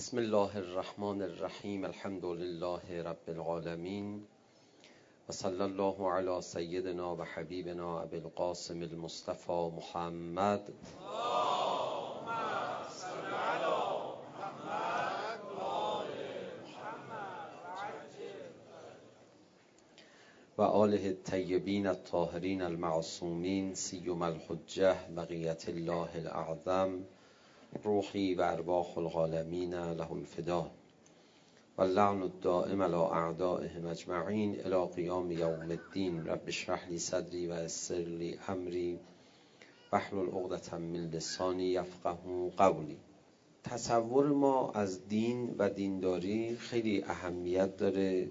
بسم الله الرحمن الرحیم. الحمد لله رب العالمین و صلی الله علی سیدنا و حبیبنا ابی القاسم المصطفى محمد و آله الطیبین الطاهرین المعصومین سیما الحجة بقیة الله الاعظم روحی و ارواح العالمین له الفدا و اللعن الدائم علی اعدائهم اجمعین الی قیام یوم الدین. رب اشرح لی صدری و یسر لی امری واحلل عقدة من لسانی یفقهوا قولی. تصور ما از دین و دینداری خیلی اهمیت داره.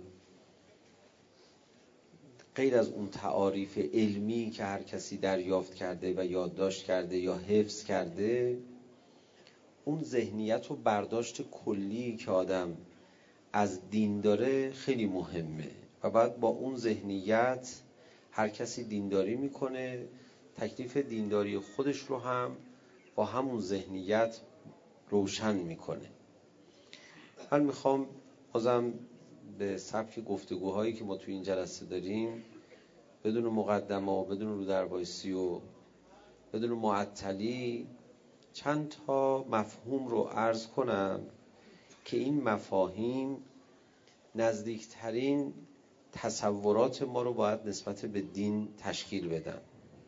غیر از اون تعاریف علمی که هر کسی دریافت کرده و یادداشت کرده یا حفظ کرده، اون ذهنیت و برداشت کلی که آدم از دین داره خیلی مهمه و بعد با اون ذهنیت هر کسی دینداری میکنه، تکلیف دینداری خودش رو هم با همون ذهنیت روشن میکنه. من میخوام بازم به سبک گفتگوهایی که ما توی این جلسه داریم بدون مقدمه و بدون رو در وایسی و بدون معطلی چند تا مفهوم رو عرض کنم که این مفاهیم نزدیکترین تصورات ما رو باید نسبت به دین تشکیل بدن.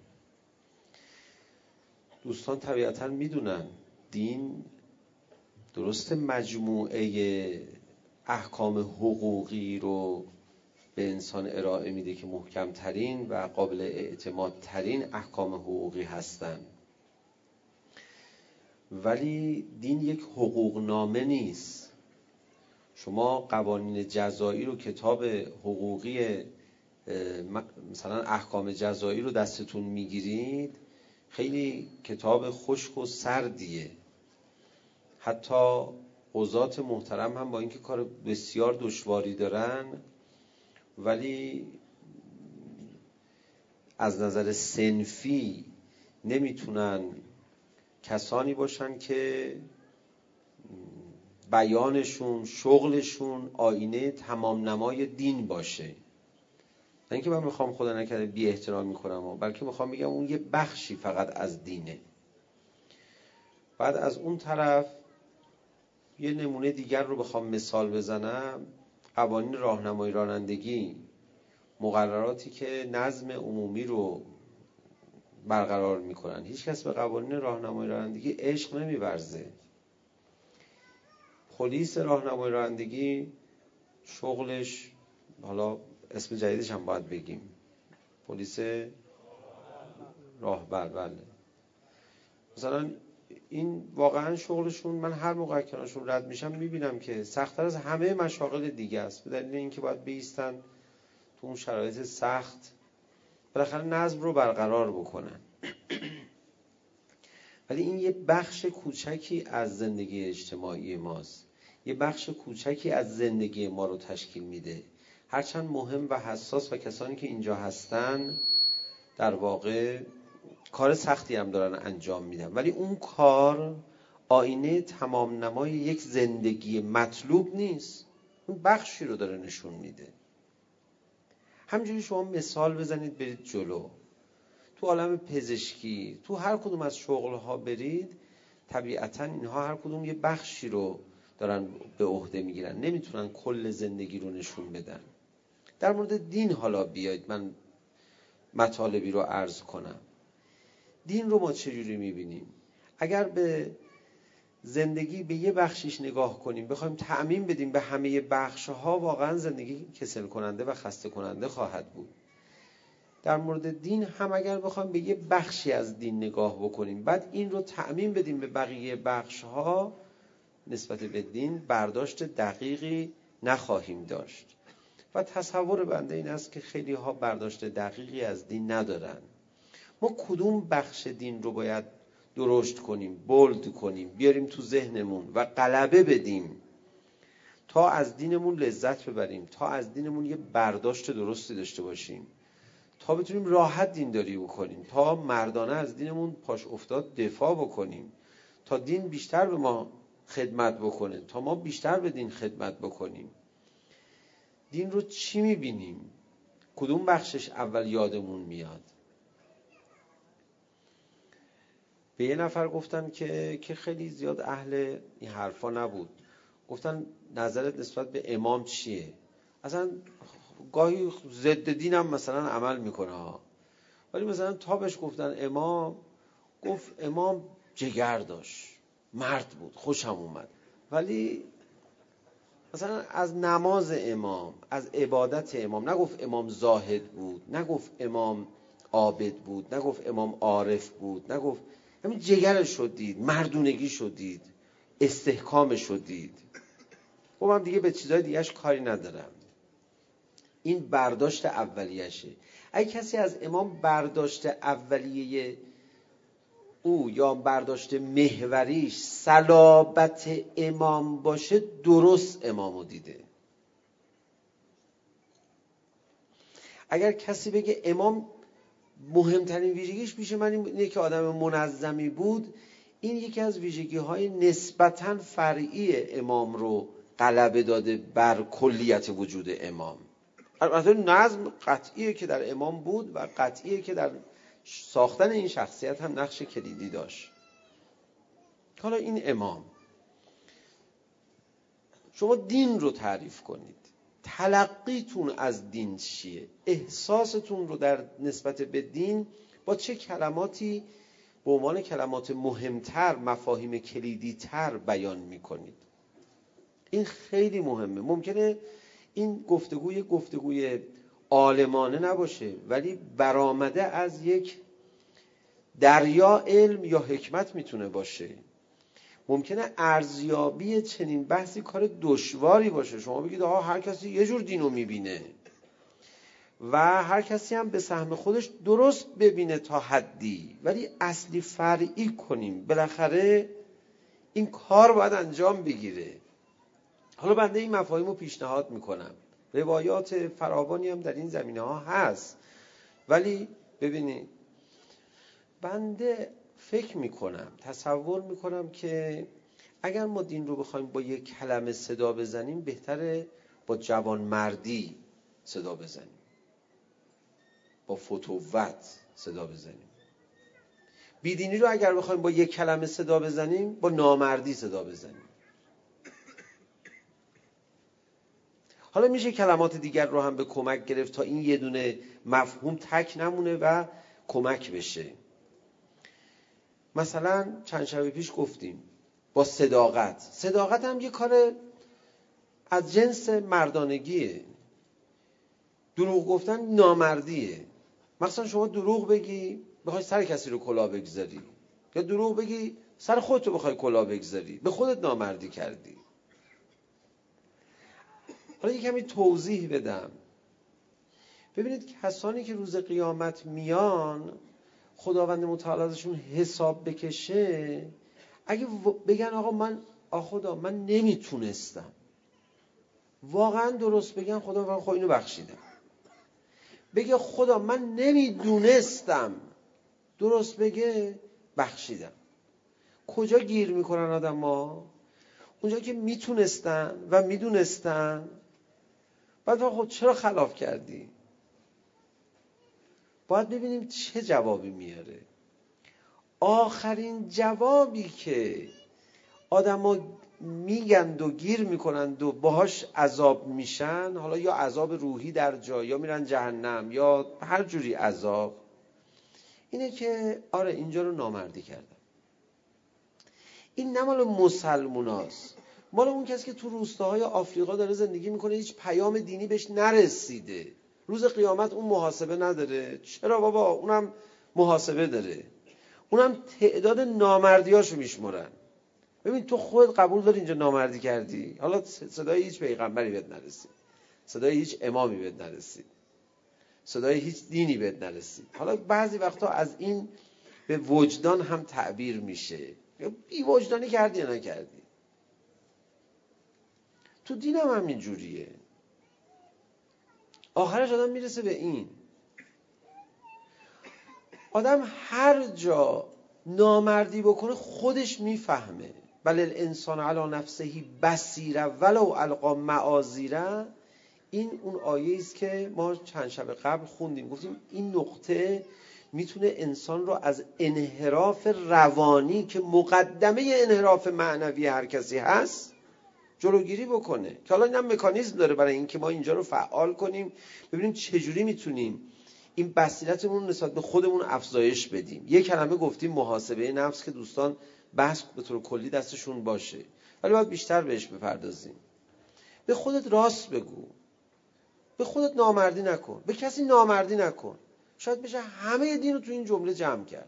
دوستان طبیعتاً میدونن دین درست مجموعه احکام حقوقی رو به انسان ارائه میده که محکمترین و قابل اعتمادترین احکام حقوقی هستن، ولی دین یک حقوقنامه نیست. شما قوانین جزایی رو، کتاب حقوقی مثلا احکام جزایی رو دستتون میگیرید، خیلی کتاب خشک و سردیه. حتی قضات محترم هم با اینکه کار بسیار دشواری دارن، ولی از نظر صنفی نمیتونن کسانی باشن که بیانشون، شغلشون آینه تمام نمای دین باشه. نه اینکه من میخوام خدا نکرده بی احترام میکنم، بلکه میخوام بگم اون یه بخشی فقط از دینه. بعد از اون طرف یه نمونه دیگر رو بخوام مثال بزنم، قوانین راهنمایی رانندگی، مقرراتی که نظم عمومی رو برقرار میکنن. هیچ کس به قوانین راهنمایی رانندگی عشق نمیورزه. پلیس راهنمایی رانندگی شغلش، حالا اسم جدیدش هم باید بگیم، پلیس راهبر، بله، مثلا این واقعا شغلشون، من هر موقع کنارشون رد میشم میبینم که سخت‌تر از همه مشاغل دیگه است، به دلیل اینکه باید بایستن تو اون شرایط سخت بالاخره نظم رو برقرار بکنن. ولی این یه بخش کوچکی از زندگی اجتماعی ماست، یه بخش کوچکی از زندگی ما رو تشکیل میده. هرچند مهم و حساس و کسانی که اینجا هستن در واقع کار سختی هم دارن انجام میدن، ولی اون کار آینه تمام نمای یک زندگی مطلوب نیست. اون بخشی رو داره نشون میده. همینجوری شما مثال بزنید برید جلو، تو عالم پزشکی، تو هر کدوم از شغلها برید، طبیعتاً اینها هر کدوم یه بخشی رو دارن به عهده میگیرن، نمیتونن کل زندگی رو نشون بدن. در مورد دین حالا بیاید من مطالبی رو عرض کنم. دین رو ما چجوری میبینیم؟ اگر به زندگی به یه بخشیش نگاه کنیم، بخوایم تعمیم بدیم به همه بخشها، واقعا زندگی کسل کننده و خسته کننده خواهد بود. در مورد دین هم اگر بخوایم به یه بخشی از دین نگاه بکنیم، بعد این رو تعمیم بدیم به بقیه بخشها، نسبت به دین برداشت دقیقی نخواهیم داشت. و تصور بنده این است که خیلی ها برداشت دقیقی از دین ندارن. ما کدوم بخش دین رو باید درشت کنیم، بولد کنیم، بیاریم تو ذهنمون و غلبه بدیم تا از دینمون لذت ببریم، تا از دینمون یه برداشت درستی داشته باشیم، تا بتونیم راحت دینداری بکنیم، تا مردانه از دینمون پاش افتاد دفاع بکنیم، تا دین بیشتر به ما خدمت بکنه تا ما بیشتر به دین خدمت بکنیم. دین رو چی میبینیم؟ کدوم بخشش اول یادمون میاد؟ به یه نفر گفتن که خیلی زیاد اهل این حرفا نبود، گفتن نظرت نسبت به امام چیه؟ اصلا گاهی ضد دینم مثلا عمل میکنه ها، ولی مثلا تابش گفتن امام، گفت امام جگر داشت، مرد بود، خوشم اومد. ولی مثلا از نماز امام، از عبادت امام نگفت امام زاهد بود، نگفت امام عابد بود، نگفت امام عارف بود، نگفت، همین جگرش شدید، مردونگی شدید، استحکامش شدید. خب من دیگه به چیزای دیگهش کاری ندارم. این برداشت اولیشه. اگه کسی از امام برداشت اولیه او یا برداشت محوریش صلابت امام باشه، درست امامو دیده. اگر کسی بگه امام مهمترین ویژگیش پیش من اینه که آدم منظمی بود، این یکی از ویژگی‌های نسبتاً فرعی امام رو غلبه داده بر کلیت وجود امام. البته نظم قطعیه که در امام بود و قطعیه که در ساختن این شخصیت هم نقش کلیدی داشت. حالا این امام، شما دین رو تعریف کنید، تلقیتون از دین چیه؟ احساستون رو در نسبت به دین با چه کلماتی به عنوان کلمات مهمتر، مفاهیم کلیدی تر بیان میکنید؟ این خیلی مهمه. ممکنه این گفتگوی عالمانه نباشه، ولی برآمده از یک دریا علم یا حکمت میتونه باشه. ممکنه ارزیابی چنین بحثی کار دشواری باشه. شما بگید آها هر کسی یه جور دینو میبینه و هر کسی هم به سهم خودش درست ببینه تا حدی، ولی اصلی فرعی کنیم. بالاخره این کار باید انجام بگیره. حالا بنده این مفاهیم رو پیشنهاد میکنم. روایات فراوانی هم در این زمینه ها هست، ولی ببینید بنده فکر میکنم، تصور میکنم که اگر ما دین رو بخوایم با یک کلمه صدا بزنیم، بهتره با جوانمردی صدا بزنیم، با فتوت صدا بزنیم. بیدینی رو اگر بخوایم با یک کلمه صدا بزنیم، با نامردی صدا بزنیم. حالا میشه کلمات دیگر رو هم به کمک گرفت تا این یه دونه مفهوم تک نمونه و کمک بشه. مثلا چند شب پیش گفتیم با صداقت. صداقت هم یه کار از جنس مردانگیه. دروغ گفتن نامردیه. مثلا شما دروغ بگی بخوای سر کسی رو کلاه بگذاری، یا دروغ بگی سر خودت رو بخوای کلاه بگذاری، به خودت نامردی کردی. حالا یه کمی توضیح بدم. ببینید کسانی که روز قیامت میان، خداوند متعال ازشون حساب بکشه، اگه بگن آقا خدا من نمیتونستم، واقعا درست بگن خدا خب اینو بخشیدم. بگه خدا من نمیدونستم، درست بگه بخشیدم. کجا گیر میکنن آدم ها؟ اونجا که میتونستن و میدونستن، بعد خب چرا خلاف کردی؟ باید ببینیم چه جوابی میاره. آخرین جوابی که آدم میگند و گیر میکنند و باهاش عذاب میشن، حالا یا عذاب روحی در جا، یا میرن جهنم، یا هر جوری عذاب، اینه که آره اینجا رو نامردی کردم. این نه مال مسلموناست، مال اون کسی که تو روستاهای آفریقا داره زندگی میکنه، هیچ پیام دینی بهش نرسیده. روز قیامت اون محاسبه نداره. چرا بابا؟ اونم محاسبه داره، اونم تعداد نامردیاشو میشمرن. ببین تو خود قبول داری اینجا نامردی کردی، حالا صدای هیچ پیغمبری بهت نرسید، صدای هیچ امامی بهت نرسید، صدای هیچ دینی بهت نرسید. حالا بعضی وقتا از این به وجدان هم تعبیر میشه، بی وجدانی کردی یا نکردی. تو دین هم همین جوریه. آخرش آدم میرسه به این، آدم هر جا نامردی بکنه خودش میفهمه. بل الانسان علی نفسه بصیره ولو القی معاذیره، این اون آیه است که ما چند شب قبل خوندیم، گفتیم این نقطه میتونه انسان رو از انحراف روانی که مقدمه انحراف معنوی هر کسی هست جلوگیری بکنه، که حالا این هم مکانیزم داره برای اینکه ما اینجا رو فعال کنیم، ببینیم چجوری میتونیم این بصیرتمون رو نسبت به خودمون افزایش بدیم. یک کلمه گفتیم محاسبه نفس که دوستان بحث به طور کلی دستشون باشه، ولی باید بیشتر بهش بپردازیم. به خودت راست بگو، به خودت نامردی نکن، به کسی نامردی نکن. شاید بشه همه دین رو تو این جمله جمع کرد.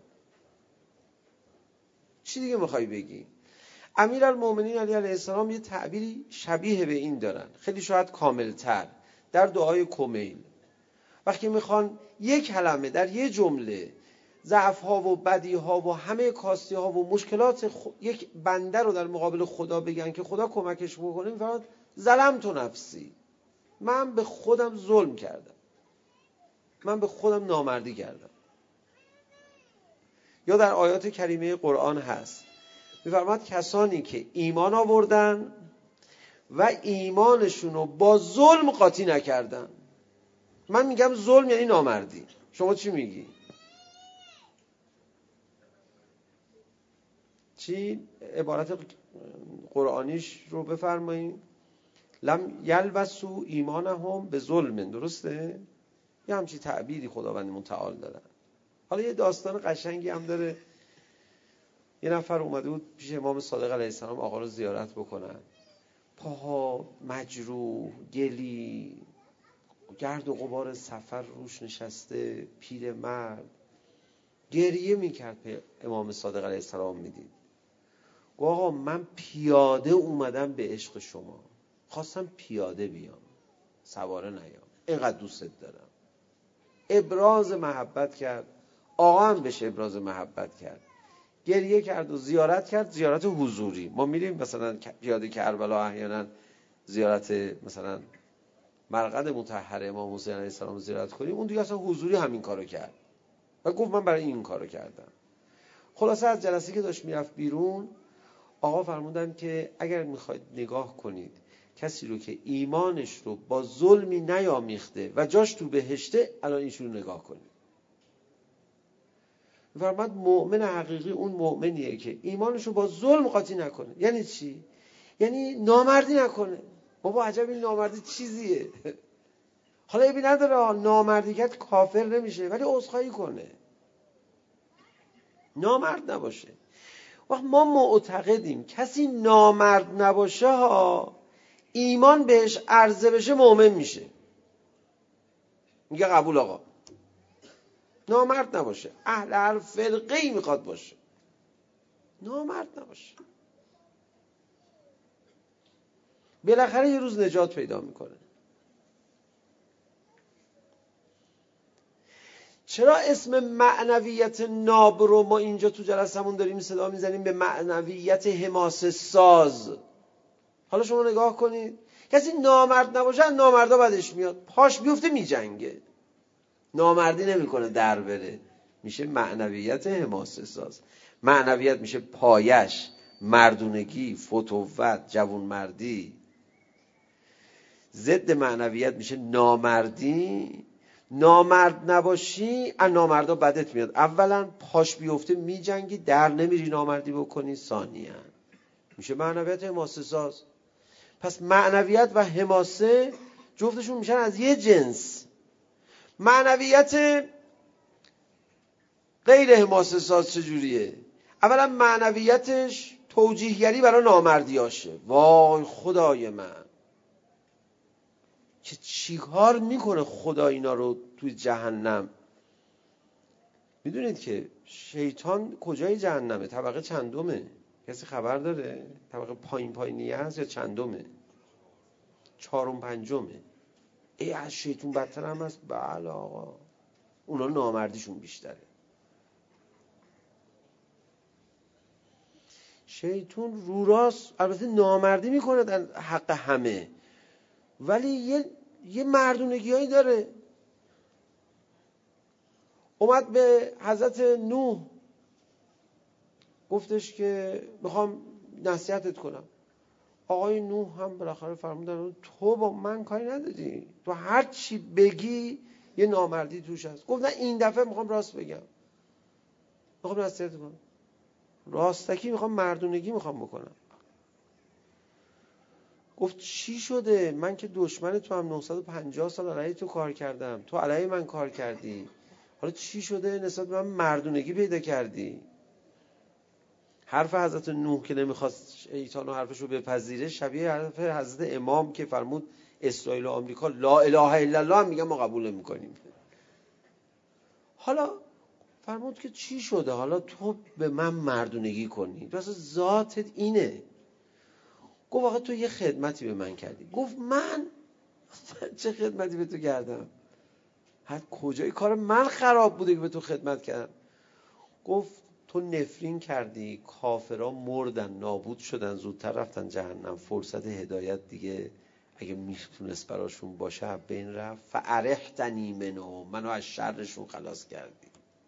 چی دیگه میخوای بگی؟ امیرالمومنین علی علیه السلام یه تعبیری شبیه به این دارن، خیلی شاید کاملتر، در دعای کمیل. وقتی میخوان یک کلمه در یه جمله ضعف ها و بدی ها و همه کاستی ها و مشکلات یک بنده رو در مقابل خدا بگن که خدا کمکش بکنه، میفرماد ظلمت نفسی، من به خودم ظلم کردم، من به خودم نامردی کردم. یا در آیات کریمه قرآن هست میفرماد کسانی که ایمان آوردن و ایمانشون رو با ظلم قاطی نکردن. من میگم ظلم یعنی نامردی، شما چی میگی؟ چی عبارت قرآنیش رو بفرمایید؟ لم یلبسوا ایمانهم به ظلم، درسته؟ یه همچی تعبیری خداوند متعال داره. حالا یه داستان قشنگی هم داره. یه نفر اومده بود پیش امام صادق علیه السلام آقا رو زیارت بکنن، پاها مجروح، گلی، گرد و غبار سفر روش نشسته، پیرمرد گریه میکرد. امام صادق علیه السلام میدید، گفت آقا من پیاده اومدم به عشق شما، خواستم پیاده بیام سواره نیام، اینقدر دوستت دارم. ابراز محبت کرد، آقا هم بهش ابراز محبت کرد، گریه کرد و زیارت کرد، زیارت حضوری. ما میریم مثلا پیاده کربلا احیانا زیارت مثلا مرقد مطهر امام حسین علیه السلام زیارت کنیم، اون دیگه اصلا حضوری همین کارو کرد و گفت من برای این کارو کردم. خلاصه از جلسه که داشت میرفت بیرون، آقا فرمودن که اگر میخواید نگاه کنید کسی رو که ایمانش رو با ظلمی نیامیخته و جاش تو بهشته، الان ایشون رو نگاه کنید. فرمود مؤمن حقیقی اون مؤمنیه که ایمانش رو با ظلم قاطی نکنه. یعنی چی؟ یعنی نامردی نکنه. بابا عجب این نامردی چیزیه. حالا ایبی نداره نامردی کرد کافر نمیشه، ولی عذرخواهی کنه، نامرد نباشه. وقت ما معتقدیم کسی نامرد نباشه ها، ایمان بهش عرضه بشه مؤمن میشه، میگه قبول آقا. نامرد نباشه، اهل هر فرقه‌ای میخواد باشه، نامرد نباشه، بالاخره یه روز نجات پیدا میکنه. چرا اسم معنویت ناب رو ما اینجا تو جلسمون داریم صدا میزنیم به معنویت حماسه ساز؟ حالا شما نگاه کنید، کسی نامرد نباشه نامردا بدش میاد، پاش بیفته میجنگه، نامردی نمیکنه در بره، میشه معنویت حماسه ساز. معنویت میشه پایش، مردونگی، فتوت، جوانمردی. ضد معنویت میشه نامردی. نامرد نباشی از نامردا بدت میاد، اولا پاش بیفته میجنگی، در نمیری نامردی بکنی، ثانیا میشه معنویت حماسه ساز. پس معنویت و حماسه جفتشون میشن از یه جنس. معنویت غیر حماسه ساز چجوریه؟ اولا معنویتش توجیهگری برای نامردیاشه. وای خدای من که چیکار میکنه خدا اینا رو توی جهنم. میدونید که شیطان کجای جهنمه؟ طبقه چندمه؟ کسی خبر داره؟ طبقه پایینیه هست یا چندمه؟ 4 و 5. ای از شیطان بدتر هم هست؟ بله آقا، اونا نامردیشون بیشتره. شیطان رو راست البته نامردی میکنه در حق همه، ولی یه مردونگیایی داره. اومد به حضرت نوح گفتش که میخوام نصیحتت کنم. آقای نوح هم بالاخره فرمودن تو با من کاری نداری، تو هر چی بگی یه نامردی توش هست. گفت نه این دفعه میخوام راست بگم، میخوام نصیحت کنم، راستکی میخوام، مردونگی میخوام بکنم. گفت چی شده؟ من که دشمن تو هم 950 سال علیه تو کار کردم، تو علیه من کار کردی، حالا چی شده نسبت به من مردونگی پیدا کردی؟ حرف حضرت نوح که نمیخواست شیطان و حرفش رو بپذیره شبیه حرف حضرت امام که فرمود اسرائیل و آمریکا لا اله الا الله هم میگن ما قبول نمیکنیم. حالا فرمود که چی شده؟ حالا تو به من مردونگی کنی، تو اصلا ذاتت اینه. گفت آقا تو یه خدمتی به من کردی. گفت من چه خدمتی به تو کردم؟ حد کجای کار من خراب بوده که به تو خدمت کردم؟ گفت تو نفرین کردی، کافرها مردن، نابود شدن، زودتر رفتن جهنم، فرصت هدایت دیگه اگه میتونست براشون باشه بین رفت، فارحتنی منو از شرشون خلاص کردی.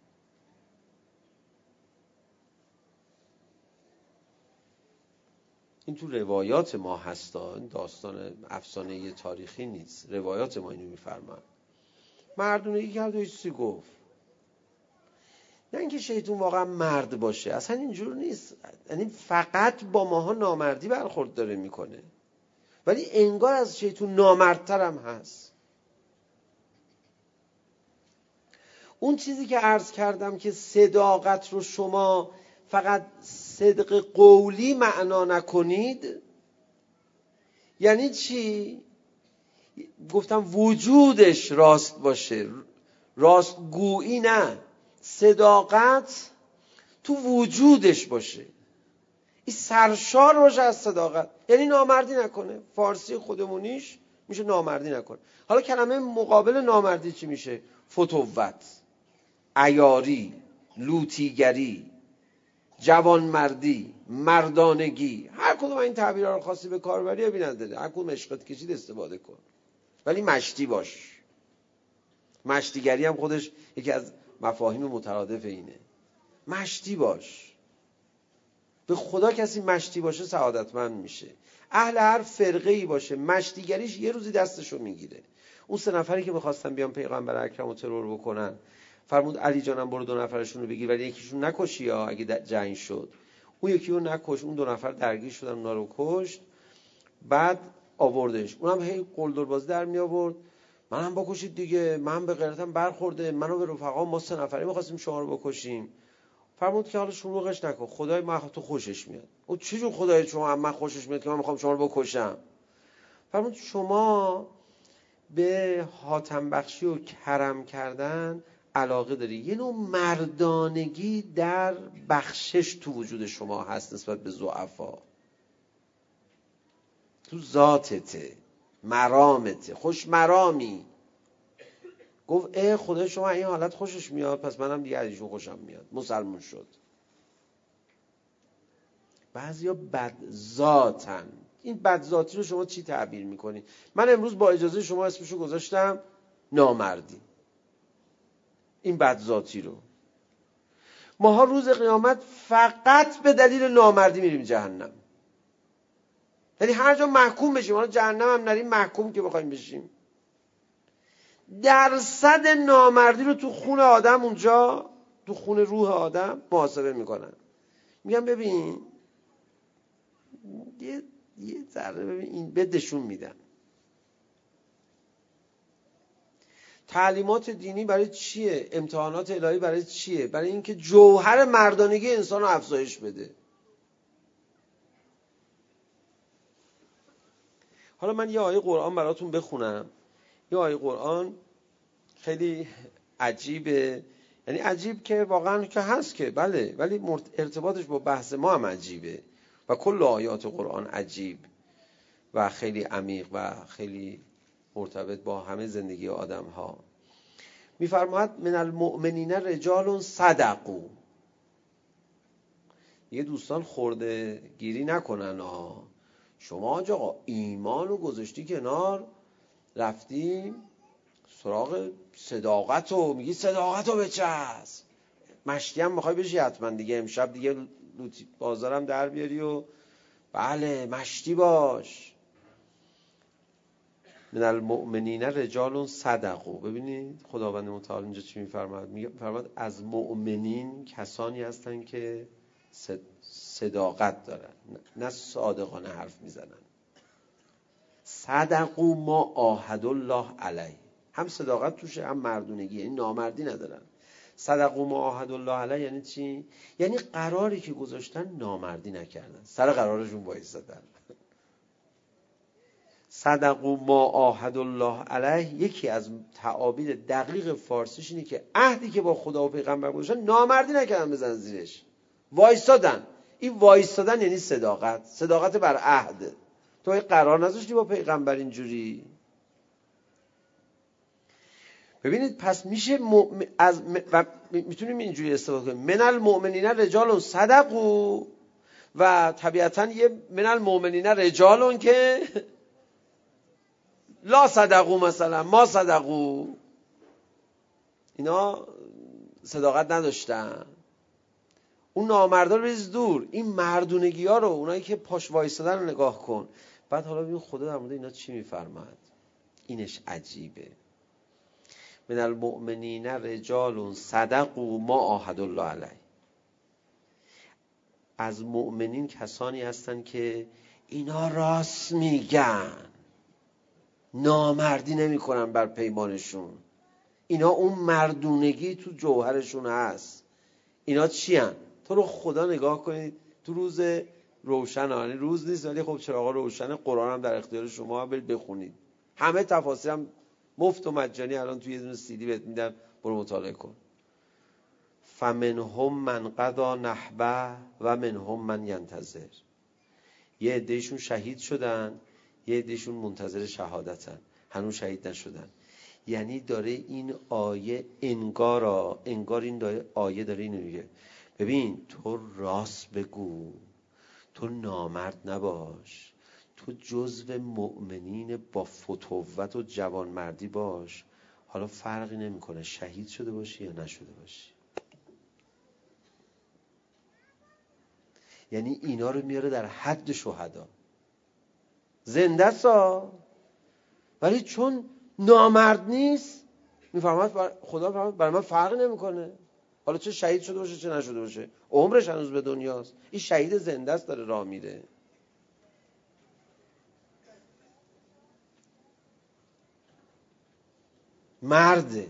این تو روایات ما هستا، این داستان افسانه تاریخی نیست، روایات ما اینو میفرمان. مردونگی کرد و هیچ چیزی گفت. نه اینکه شیطان واقعا مرد باشه، اصلا اینجور نیست، یعنی فقط با ماها نامردی برخورد داره میکنه، ولی انگار از شیطان نامردتر هم هست. اون چیزی که عرض کردم که صداقت رو شما فقط صدق قولی معنا نکنید، یعنی چی؟ گفتم وجودش راست باشه، راستگویی نه، صداقت تو وجودش باشه، این سرشار باشه از صداقت، یعنی نامردی نکنه. فارسی خودمونیش میشه نامردی نکنه. حالا کلمه مقابل نامردی چی میشه؟ فتوت، عیاری، لوطیگری، جوانمردی، مردانگی. هر کدوم این تعبیرها رو خاصی به کار بری ابی نداره، هر کدوم عشقت کشید استفاده کن، ولی مشتی باش. مشتیگری هم خودش یکی از مفاهیم مترادف اینه. مشتی باش. به خدا کسی مشتی باشه سعادتمند میشه. اهل هر فرقه‌ای باشه مشتیگریش یه روزی دستشو میگیره. اون 3 نفری که می‌خواستن بیان پیغمبر اکرم رو ترور بکنن، فرمود علی جانم برو 2 نفرشون رو بگیر ولی یکیشون نکشی یا اگه جنگ شد. اون یکی رو نکش، اون 2 نفر درگیر شدن، اونا رو کشت. بعد آوردش، اونم هی قلدربازی در می آورد، منم بکشید دیگه، من به غیرتم برخورده، منو به رفقا ما 3 نفری می‌خواستیم شما رو بکشیم. فرمود که حالا شلوغش نکن، خدای من تو خوشش میاد. او چه جور خدای شما من خوشش میاد که من میخوام شما رو بکشم؟ فرمود شما به حاتم بخشی و کرم کردن علاقه داری، یه نوع مردانگی در بخشش تو وجود شما هست نسبت به ضعفا، تو ذاتته، مرامته، خوش مرامی. گفت خدای شما این حالت خوشش میاد، پس منم دیگه از ایشون خوشم میاد، مسلمون شد. بعضیا بدذاتن. این بدذاتی رو شما چی تعبیر میکنی؟ من امروز با اجازه شما اسمشو گذاشتم نامردی. این بدذاتی رو ماها روز قیامت فقط به دلیل نامردی میریم جهنم. یعنی هر جا محکوم بشیم، حالا جهنم هم نریم، محکوم که بخوایم بشیم، درصد نامردی رو تو خون آدم، اونجا تو خون روح آدم محاسبه میکنن. میگم ببین یه ذره ببین این بدشون میدن. تعلیمات دینی برای چیه؟ امتحانات الهی برای چیه؟ برای اینکه جوهر مردانگی انسان رو افزایش بده. حالا من یه آیه قرآن براتون بخونم. یه آیه قرآن خیلی عجیبه، یعنی عجیب که واقعا که هست که بله، ولی ارتباطش با بحث ما هم عجیبه و کل آیات قرآن عجیب و خیلی عمیق و خیلی مرتبط با همه زندگی آدم ها. میفرماید من المؤمنین رجال صدقوا. یه دوستان خورده گیری نکنن شما آقا ایمان رو گذاشتی کنار، رفتیم سراغ صداقت رو، میگی صداقت رو بچسب، مشتی هم میخوای بشی حتما دیگه، امشب دیگه بازارم در بیاری و بله مشتی باش. من المؤمنین رجال صدقوا. ببینید خداوند متعال اینجا چی میفرماد؟ میفرماد از مؤمنین کسانی هستن که صداقت دارن، نه صادقانه حرف میزنن. صدقوا ما عاهدوا الله علیه، هم صداقت توشه هم مردونگی، یعنی نامردی ندارن. صدقوا ما عاهدوا الله علیه یعنی چی؟ یعنی قراری که گذاشتن نامردی نکردن، سر قرارشون وایسادن. صدقوا ما عاهدوا الله علیه یکی از تعابیر دقیق فارسیش اینه که عهدی که با خدا و پیغمبر گذاشتن نامردی نکردن، بزن زیرش، وایسادن. این وایسادن یعنی صداقت، صداقت بر عهد. تو قرار نذاشتی با پیغمبر اینجوری. ببینید پس میشه میتونیم اینجوری استفاده کنیم، من المؤمنین رجال صدقوا، و طبیعتا یه من المؤمنین رجالون که لا صدقوا، مثلا ما صدقوا، اینا صداقت نداشتن. اون نامردا رو بریز دور، این مردونگی ها رو، اونایی که پاش وایسادن رو نگاه کن. بعد حالا ببین خدا در مورد اینا چی میفرماد. اینش عجیبه. من المؤمنین رجال صدقوا ما عاهدوا الله علیه. از مؤمنین کسانی هستن که اینا راست میگن، نامردی نمیکنن بر پیمانشون، اینا اون مردونگی تو جوهرشون هست. اینا چی هن؟ تو رو خدا نگاه کنید تو روز روشن، یعنی روز نیست ولی خب چراغا روشن، قرآن هم در اختیار شما، برید بخونید، همه تفاسیر هم مفت و مجانی الان توی یه دونه CD بهت میدم، برو مطالعه کن. فمنهم من قضی نحبه و منهم من ینتظر. یه عدهشون شهید شدن، یه عدهشون منتظر شهادتن، هنوز شهید نشدن. یعنی داره این آیه انگار این آیه داره اینو میگه، ببین تو راست بگو، تو نامرد نباش، تو جزو مؤمنین با فتوت و جوانمردی باش، حالا فرقی نمیکنه شهید شده باشی یا نشده باشی. یعنی اینا رو میاره در حد شهدا، زنده سا، ولی چون نامرد نیست میفرماد خدا فرمود برای من فرقی نمیکنه حالا چه شهید شده باشه چه نشده باشه، عمرش هنوز به دنیاست، این شهید زنده است داره راه میره. مرده.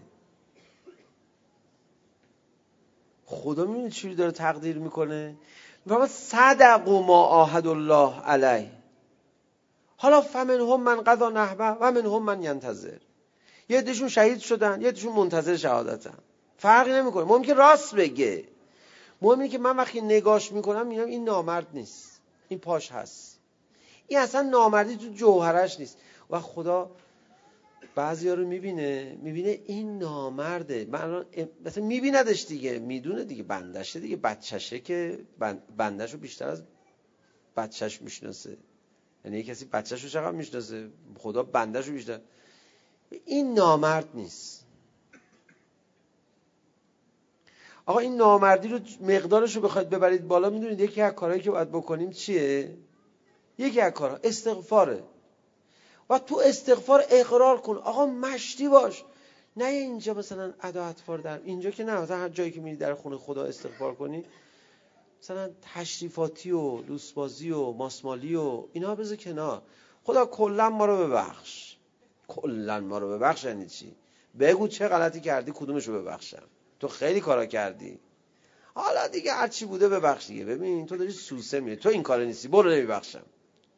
خدا میبینید چی داره تقدیر میکنه، میفرماد صدقوا ما عاهدوا الله علیه. حالا فمنهم من قضی نحبه و منهم من ینتظر. یه عدهشون شهید شدن، یه عدهشون منتظر شهادتن، فرقی نمیکنه. ممکن راست بگه، مهم اینه که من وقتی نگاش میکنم میبینم این نامرد نیست، این پاش هست، این اصلا نامردی تو جوهرش نیست. و خدا بعضی ها رو میبینه این نامرده، من مثلا میبیندش دیگه، میدونه دیگه بندشه دیگه، بچشه که بندش رو بیشتر از بچهش میشناسه. یعنی کسی بچهش رو چقدر میشناسه، خدا بندش رو بیشتر. این نامرد نیست. آقا این نامردی رو مقدارش رو بخواید ببرید بالا، میدونید یکی از کارهایی که باید بکنیم چیه؟ یکی از کارها استغفاره. و تو استغفار اقرار کن آقا مشتی باش، نه اینجا مثلا ادا اطفار در اینجا که نه، مثلا هر جایی که میری در خونه خدا استغفار کنی، مثلا تشریفاتی و لوسبازی و ماسمالی و اینا بذار کنار. خدا کلا ما رو ببخش. کلا ما رو ببخش یعنی چی؟ بگو چه غلطی کردی کدومشو ببخشم، تو خیلی کارا کردی، حالا دیگه هر چی بوده ببخش دیگه. ببین تو داری سوسه میری، تو این کار نیستی، برو نمیبخشم.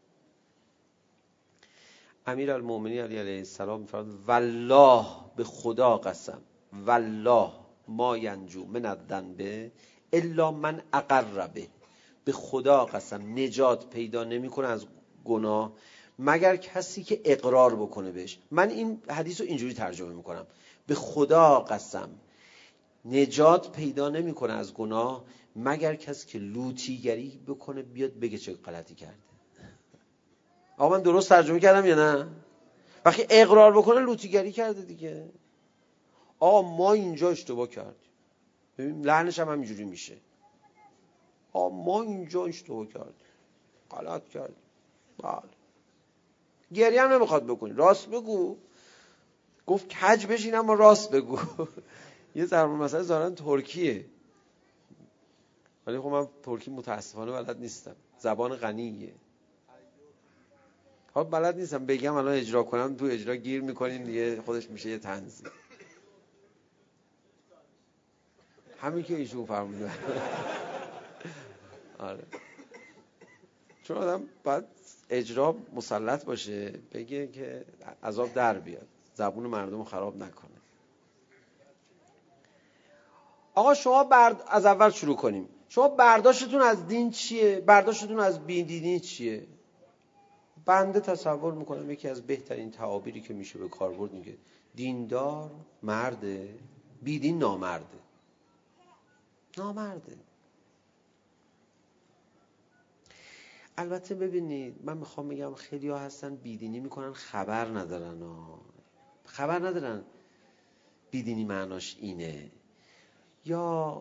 امیرالمومنین علی علیه السلام میفرماد والله، به خدا قسم، والله ما ینجو من الذنب الا من اقر به. به خدا قسم نجات پیدا نمیکنه از گناه مگر کسی که اقرار بکنه بهش. من این حدیث رو اینجوری ترجمه میکنم، به خدا قسم نجات پیدا نمیکنه از گناه مگر کسی که لوطیگری بکنه بیاد بگه چه غلطی کرده. آقا من درست ترجمه کردم یا نه؟ وقتی اقرار بکنه لوطیگری کرده دیگه. آقا ما اینجا اشتباه کردیم، ببین لعنش هم همینجوری میشه، آقا ما اینجا اشتباه کردیم، غلط کرد. بله. گریه هم نمیخواد بکنی، راست بگو. گفت کج بشین اما راست بگو. یه ضرب المثل ظاهرا ترکیه، ولی خب من ترکی متاسفانه بلد نیستم، زبان غنیه. خب بلد نیستم بگم الان اجرا کنم، تو اجرا گیر میکنین دیگه، خودش میشه یه تنظیم. همین که ایشون فرموده. آره. چون آدم باید اجرا مسلط باشه، بگه که عذاب در بیاد، زبون مردم خراب نکنه. آقا شما از اول شروع کنیم. شما برداشتتون از دین چیه؟ برداشتتون از بیدینی چیه؟ بنده تصور میکنم یکی از بهترین تعابیری که میشه به کار برد میگه دیندار مرده، بیدین نامرده. نامرده. البته ببینید من میخوام بگم خیلی ها هستن بیدینی میکنن خبر ندارن خبر ندارن بیدینی معناش اینه، یا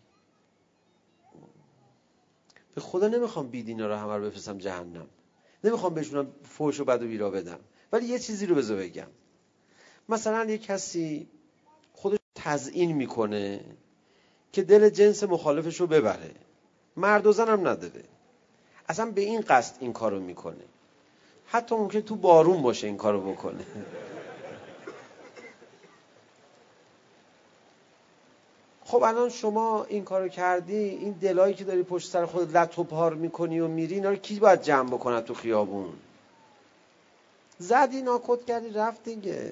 به خدا نمیخوام بیدینا رو همه رو بفرستم جهنم، نمیخوام بهشون فحش و بد و بیرا بدم، ولی یه چیزی رو بذار بگم. مثلا یه کسی خودش تزیین میکنه که دل جنس مخالفش رو ببره، مرد و زن هم نداره، اصلا به این قصد این کارو میکنه، حتی ممکن تو بارون باشه این کارو بکنه. خب الان شما این کارو کردی، این دلایی که داری پشت سر خودت لط و پار میکنی و میری، اینا رو کی باید جمع بکنه تو خیابون؟ زدی ناکت کردی رفت دیگه.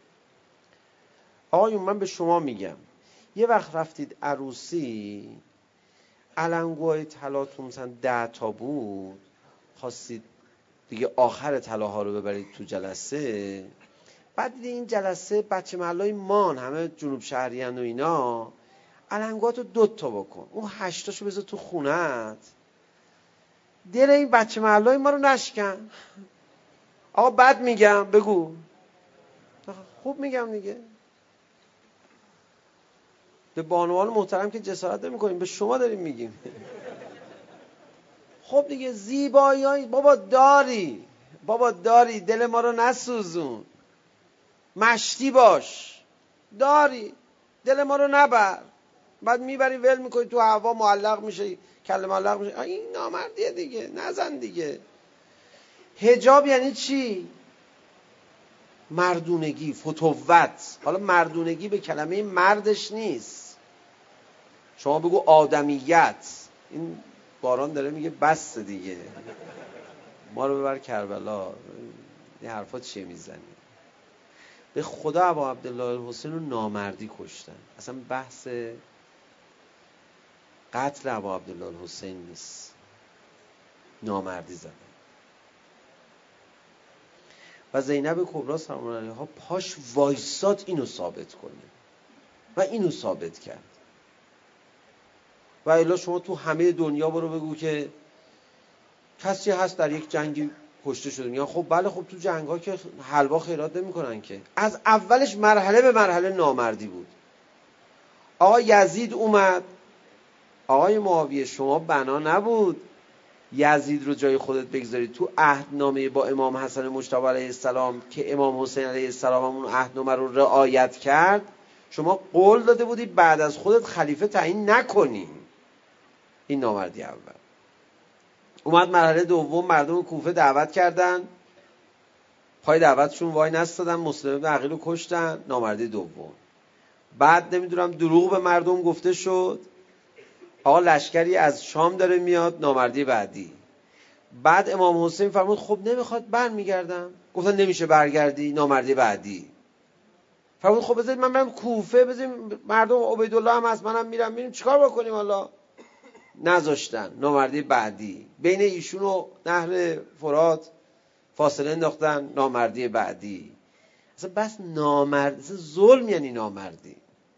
آقایون من به شما میگم یه وقت رفتید عروسی، علنگوهای طلاتون مثلا 10 تا بود، خواستید دیگه آخر طلاها رو ببرید تو جلسه، بعد دیدی این جلسه بچه محلای مان همه جنوب شهریان و اینا، علنگوهاتو 2 تا بکن، اون 8 تاشو بذار تو خونت، دل این بچه محلای ما رو نشکن. آقا بد میگم بگو، خوب میگم دیگه. به بانوان محترم که جسارت نمی کنیم، به شما داریم میگیم. خب دیگه زیبایی بابا داری دل ما رو نسوزون، مشتی باش، داری دل ما رو نبر، بعد میبری ول میکنی تو هوا، معلق میشه، کله معلق میشه. این نامردیه دیگه، نزن دیگه. حجاب یعنی چی؟ مردونگی، فتوت. حالا مردونگی به کلمه مردش نیست، شما بگو آدمیت. این باران داره میگه بس دیگه، ما رو ببر کربلا، این حرفا چیه میزنی؟ به خدا ابا عبدالله الحسین رو نامردی کشتن، اصلا بحث قتل ابا عبدالله الحسین نیست، نامردی زدن. و زینب کبری سلام علیها پاش وایسات اینو ثابت کنه و اینو ثابت کرد. و الا شما تو همه دنیا برو بگو که کسی هست در یک جنگی کشته شده، میگن خب بله، خب تو جنگ ها که حلوا خیرات نمی کنن که. از اولش مرحله به مرحله نامردی بود. آقا یزید اومد، آقای معاویه شما بنا نبود یزید رو جای خودت بگذاری، تو عهدنامه با امام حسن مجتبی علیه السلام که امام حسین علیه السلام اون عهدنامه رو رعایت کرد، شما قول داده بودی بعد از خودت خلیفه تعیین نکنی. این نامردی اول. اومد مرحله دوم، مردم کوفه دعوت کردن، پای دعوتشون وای نستادن، مسلم بن عقیل رو کشتن، نامردی دوم. بعد نمیدونم دروغ به مردم گفته شد، آقا لشکری از شام داره میاد، نامردی بعدی. بعد امام حسین فرمود خب نمیخواد برمیگردم، گفتن نمیشه برگردی، نامردی بعدی. فرمود خب بذارید من برم کوفه، بذارید مردم عبیدالله هم از منم میریم چیکار بکنیم حالا؟ نذاشتن، نامردی بعدی. بین ایشون و نهر فرات فاصله انداختن، نامردی بعدی. اصلا بس نامرد، اصلا ظلم یعنی نامردی.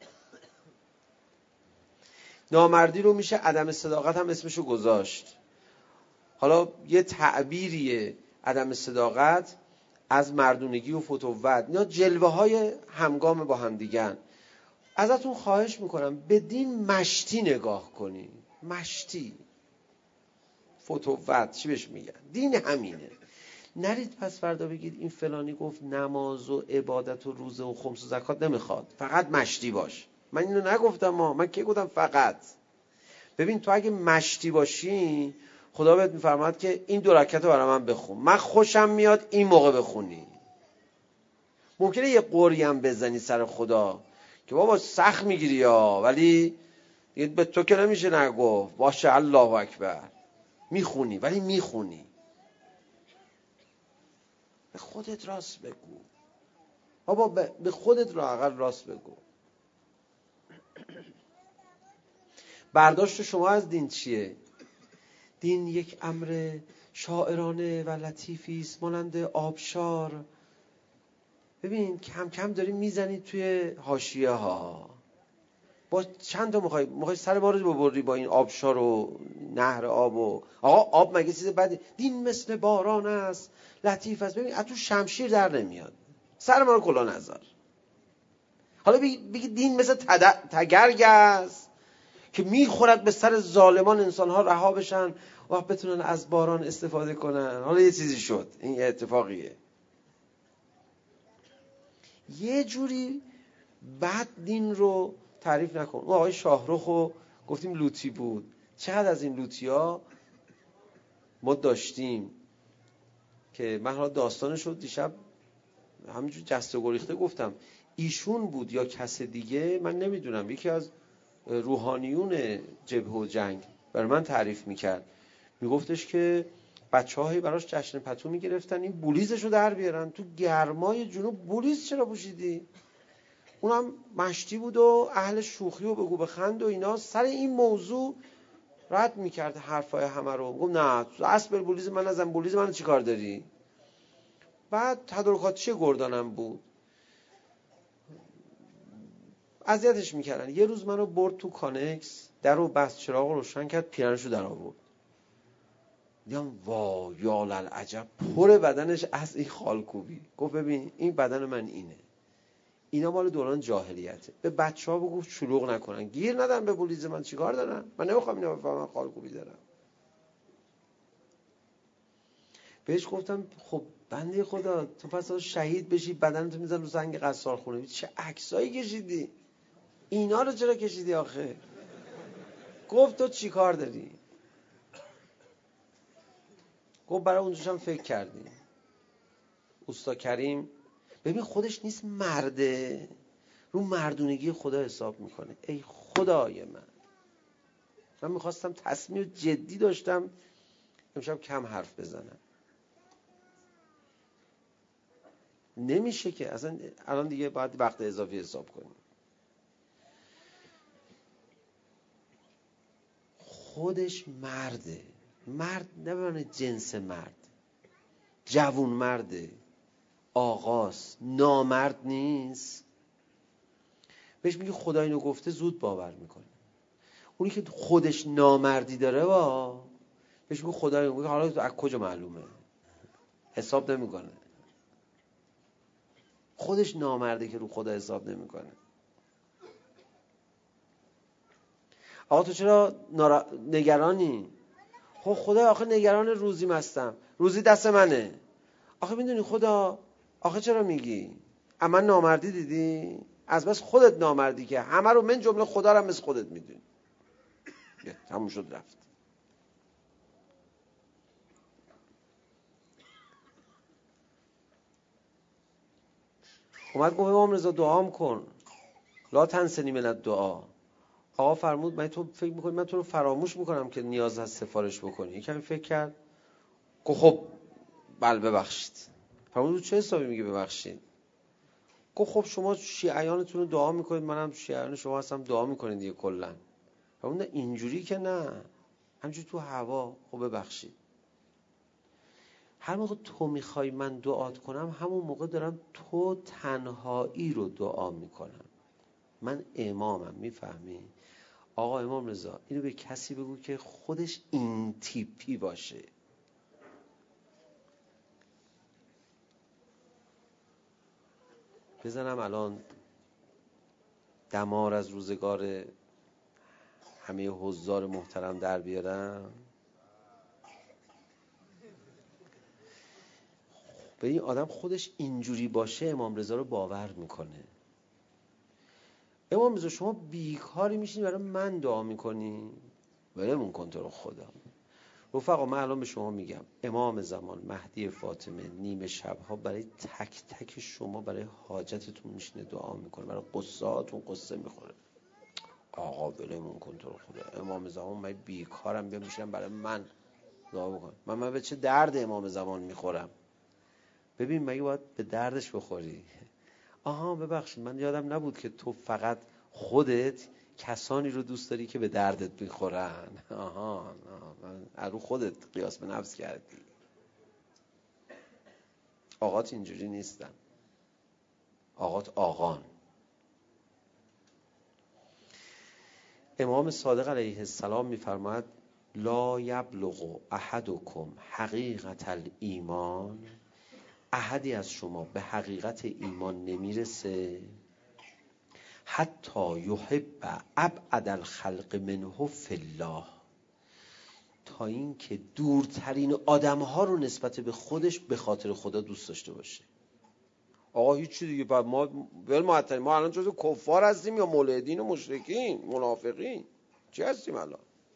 نامردی رو میشه عدم صداقت هم اسمشو گذاشت. حالا یه تعبیریه عدم صداقت از مردونگی و فتوت، اینا جلوه های همگام با هم دیگن. ازتون خواهش میکنم به دین مشتی نگاه کنی، مشتی. فتوت چی بهش میگن، دین همینه. نرید پس فردا بگید این فلانی گفت نماز و عبادت و روزه و خمس و زکات نمیخواد، فقط مشتی باش. من اینو نگفتم، من کی گفتم فقط. ببین تو اگه مشتی باشی خدا بهت میفرماد که این 2 رکعت رو برای من بخون، من خوشم میاد این موقع بخونی. ممکنه یه قوری هم بزنی سر خدا که بابا سخت میگیری یا، ولی به تو که نمیشه نگفت باشه الله اکبر، میخونی ولی میخونی. به خودت راست بگو بابا، به خودت لااقل راست بگو. برداشت شما از دین چیه؟ دین یک امر شاعرانه و لطیفی است مانند آبشار. ببین کم کم داری میزنی توی حاشیه ها. با چند تا میخوای سر ما رو ببری با این آبشار و نهر آب و آقا آب مگه چیز بدی؟ دین مثل باران است لطیف است. ببین از تو شمشیر در نمیاد، سر ما رو کلا نذار. حالا بگی دین مثل تگرگ است که میخورد به سر ظالمان، انسانها رها بشن و بتونن از باران استفاده کنن. حالا یه چیزی شد، این یه اتفاقیه. یه جوری بد دین رو تعریف نکن. اون آقای شاهرخ رو گفتیم لوطی بود، چقدر از این لوطی ها ما داشتیم که من حالا داستانش رو دیشب همینجور جست و گریخته گفتم. ایشون بود یا کس دیگه من نمیدونم، یکی از روحانیون جبهه و جنگ برای من تعریف میکرد، میگفتش که بچه‌هایی براش جشن پتو میگرفتن این بولیزشو در بیارن. تو گرمای جنوب بولیز چرا پوشیدی؟ اونم مشتی بود و اهل شوخی و بگو بخند و اینا. سر این موضوع رد میکرد حرفای همه رو. گفت نه اسب بولیز من ازم، بولیز من چی کار داری؟ بعد تدارکاتچی گردانم بود، اذیتش میکردن. یه روز منو برد تو کانکس، درو بست، چراغ رو روشن کرد، پیرنشو در آورد. دیدم وا یا للعجب پر بدنش از این خالکوبی. گفت ببین این بدن من اینه، اینا مال دوران جاهلیته، به بچه‌ها بگو شلوغ نکنن، گیر ندن به بولیز من، چیکار دارم؟ من نمیخوام اینا بفهمن خالکوبی دارم. بهش گفتم خب بنده خدا تو پس شهید بشی بدنتو میذارن رو سنگ قصارخونه، چه عکسایی کشیدی؟ اینا رو چرا کشیدی آخه؟ گفت تو چی کار داری؟ گفت برای اونجاشم فکر کردیم. اوستا کریم ببین خودش نیست مرده، رو مردونگی خدا حساب میکنه. ای خدای من میخواستم تصمیم جدی داشتم امشب کم حرف بزنم، نمیشه که اصلا. الان دیگه باید وقت اضافی حساب کنیم. خودش مرده، مرد نه جنس مرد، جوون مرده، آقاست، نامرد نیست. بهش میگه خدا اینو گفته زود باور میکنه. اونی که خودش نامردی داره بهش میگه خدا اینو گفته، حالا از کجا معلومه؟ حساب نمیکنه. خودش نامرده که رو خدا حساب نمیکنه. آقا تو چرا نگرانی؟ خب خدا آخه نگران روزیم هستم، روزی دست منه. آخه میدونی خدا آخه چرا میگی؟ اما نامردی دیدی؟ از بس خودت نامردی که همه رو من جمله خدا رو مثل خودت میدونی. تموم شد رفت. اومد گفت امام رضا دعام کن، لا تنسنی من الدعا. آقا فرمود من تو فکر میکنی من تو رو فراموش میکنم که نیاز هست سفارش بکنی؟ یکمی فکر کرد گفت خب بله ببخشید. فرمود چه حسابی میگه ببخشید؟ گفت خب شما شیعیانتون رو دعا میکنید، منم شیعیان شما هستم دعا میکنید دیگه کلا. فرمود اینجوری که نه، همینجوری تو هوا. خب ببخشید. هر موقع تو میخوای من دعات کنم همون موقع دارم تو تنهایی رو دعا میکنم. من امامم، میفهمی؟ آقا امام رضا اینو به کسی بگو که خودش این تیپی باشه. بزنم الان دمار از روزگار همه حضار محترم در بیارم؟ و این آدم خودش اینجوری باشه امام رضا رو باور میکنه. امام رضا شما بیکاری میشین برای من دعا میکنی؟ ولمون کن تو رو خدا. رفقا من الان به شما میگم امام زمان مهدی فاطمه نیمه شبها برای تک تک شما برای حاجتتون میشینه دعا میکنه، برای قصهاتون قصه میخوره. آقا ولمون کن تو رو خدا. امام زمان من بیکارم بیام میشینم برای من دعا بکن. من به چه درد امام زمان میخورم؟ ببین مگه باید به دردش بخوری؟ آها ببخشید من یادم نبود که تو فقط خودت کسانی رو دوست داری که به دردت میخورن. آها رو خودت قیاس به نفس کردی. آقات اینجوری نیستن. آقات آقان. امام صادق علیه السلام میفرماید لا یبلغ احدکم حقیقت الایمان، احدی از شما به حقیقت ایمان نمیرسه حتی یحب ابعد الخلق منه فی الله، تا این که دورترین آدمها رو نسبت به خودش به خاطر خدا دوست داشته باشه. آقا هیچی دیگه بعد ما معطلیم، ما الان جزو کفار هستیم یا ملحدین و مشرکین منافقین؟ چی هستیم الان؟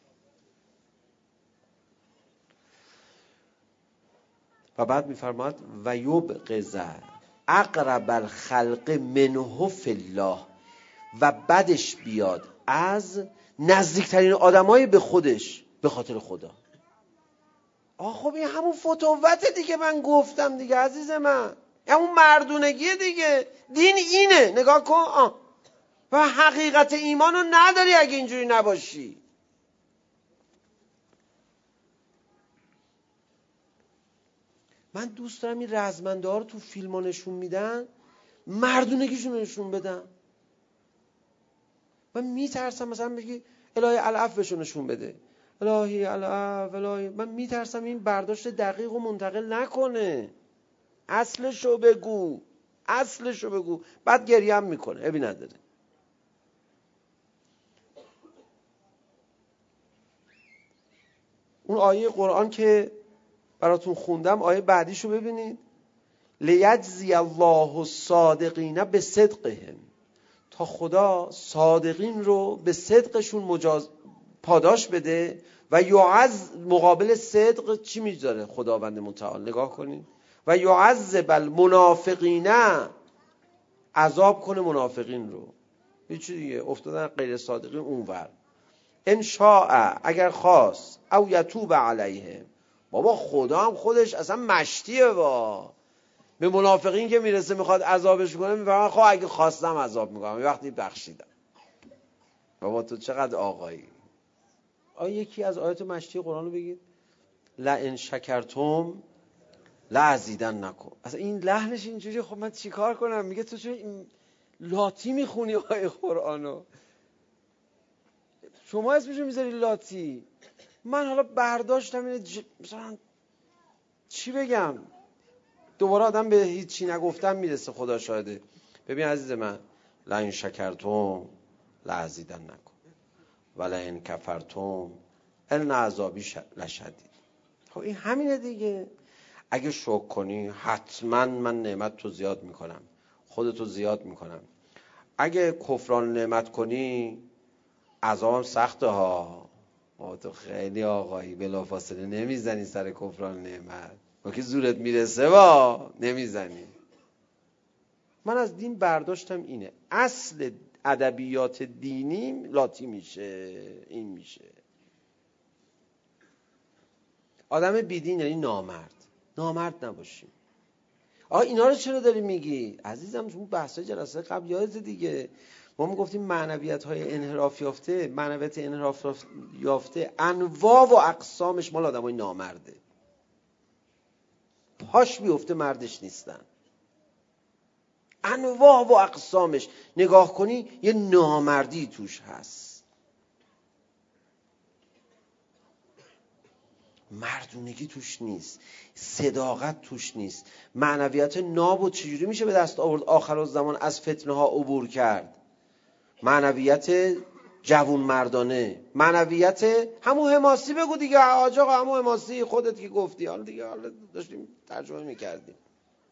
و بعد میفرماید و یبغض اقرب الخلق منه فی الله، و بدش بیاد از نزدیکترین آدمای به خودش به خاطر خدا. خب این همون فتوته دیگه، من گفتم دیگه عزیز من، همون مردونگیه دیگه. دین اینه، نگاه کن. و حقیقت ایمانو نداری اگه اینجوری نباشی. من دوست دارم این رزمنده ها رو تو فیلم ها نشون میدن مردونگیشون نشون بدن. من میترسم مثلا بگی الهی العفوشو نشون بده، الهی العفو الهی، من میترسم این برداشت دقیق و منتقل نکنه. اصلشو بگو، اصلشو بگو. بعد گریه هم میکنه، ابی نداره. اون آیه قرآن که براتون خوندم، آیه بعدیشو ببینید. لیجزی الله الصادقین بصدقهم، تا خدا صادقین رو به صدقشون پاداش بده. و یعذ مقابل صدق چی میذاره خداوند متعال؟ نگاه کنید. و یعذب المنافقین، عذاب کنه منافقین رو. هیچ دیگه افتادن غیر صادقین اونور. ان شاء، اگر خواست، او یتوب علیهم. بابا خدا هم خودش اصلا مشتیه به منافقین که میرسه میخواد عذابش کنه، میفرماید خب اگه خواستم عذاب میکنم، وقتی بخشیدم. بابا تو چقدر آقایی. یکی از آیات مشتی قرآن رو بگید. لئن شکرتم لازیدنکم. اصلا این لحنش اینجوری، خب من چیکار کنم؟ میگه تو چرا این لاتی میخونی آیه قرآنو؟ شما اسمشو میذاری لاتی. من حالا برداشتم اینه مثلا چی بگم؟ دوباره آدم به هیچی نگفتم میرسه، خدا شاهده. ببین عزیز من، لئن شکرتم لازیدنکم و لئن کفرتم ان عذابی لشدید. خب این همینه دیگه. اگه شکر کنی حتما من نعمت تو زیاد میکنم، خودتو زیاد میکنم. اگه کفران نعمت کنی عذابم سخته ها. تو خیلی آقایی، بلافاصله نمیزنی سر کفران نعمت. با که زورت میرسه نمیزنی. من از دین برداشتم اینه، اصل ادبیات دینی لاتی میشه. این میشه آدم بیدین یعنی نامرد نباشیم. اینا رو چرا داری میگی عزیزم؟ اون بحثای جلسه قبل یادت دیگه، ما میگفتیم معنویت های انحراف یافته، معنویت انحراف یافته انواع و اقسامش مال آدمای نامرده. پاش بیفته مردش نیستن. انواع و اقسامش نگاه کنی یه نامردی توش هست. مردونگی توش نیست، صداقت توش نیست. معنویت ناب چجوری میشه به دست آورد آخرالزمان از فتنه ها عبور کرد؟ معنویت جوون مردانه، معنویت همون حماسی. بگو دیگه آقا، همون حماسی خودت که گفتی. حالا دیگه داشتیم ترجمه میکردیم.